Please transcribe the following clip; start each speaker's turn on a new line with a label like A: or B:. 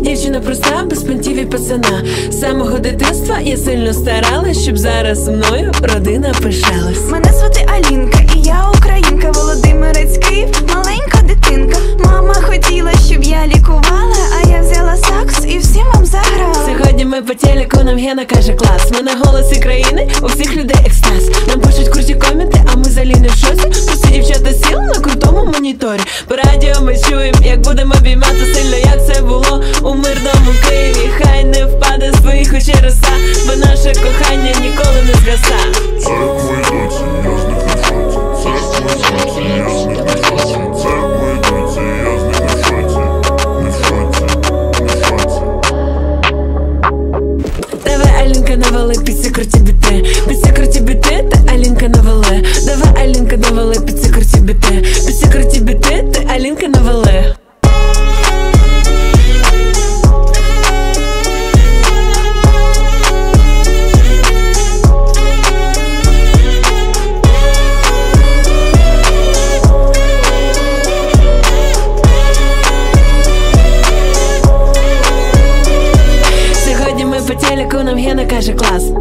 A: Дівчина проста, без понтів і пацана. З самого дитинства я сильно старалась, щоб зараз мною родина пишалась.
B: Мене звати Алінка, і я українка. Володимирець, Київ, маленька дитинка. Мама хотіла, щоб я лікувала, а я взяла сакс і всім вам заграла.
A: Сьогодні ми по телеку, нам Гена каже клас. Ми на голосі країни, у всіх людей екстаз. Нам пишуть круті коменти, а ми взагалі не в шоці. Просто дівчата сіл на крутому моніторі. По радіо ми чуємо, як будемо обіймати сильно, як це було у мирному Києві. Хай не впаде з твоїх очей роса, бо наше кохання ніколи не згаса.
C: Церквою доці, я з них не в шоці. Церквою доці, я з них не в шоці. Церквою доці, я з них не в шоці. Не в шоці, не в шоці.
A: Давай, Алінка, навали під ці круті біти. Під ці круті біти, та Алінка навали. Давай, Алінка, навали під ці круті біти. Під ці круті біти, та Алінка навали. Сьогодні ми по телеку, нам Гена каже клас.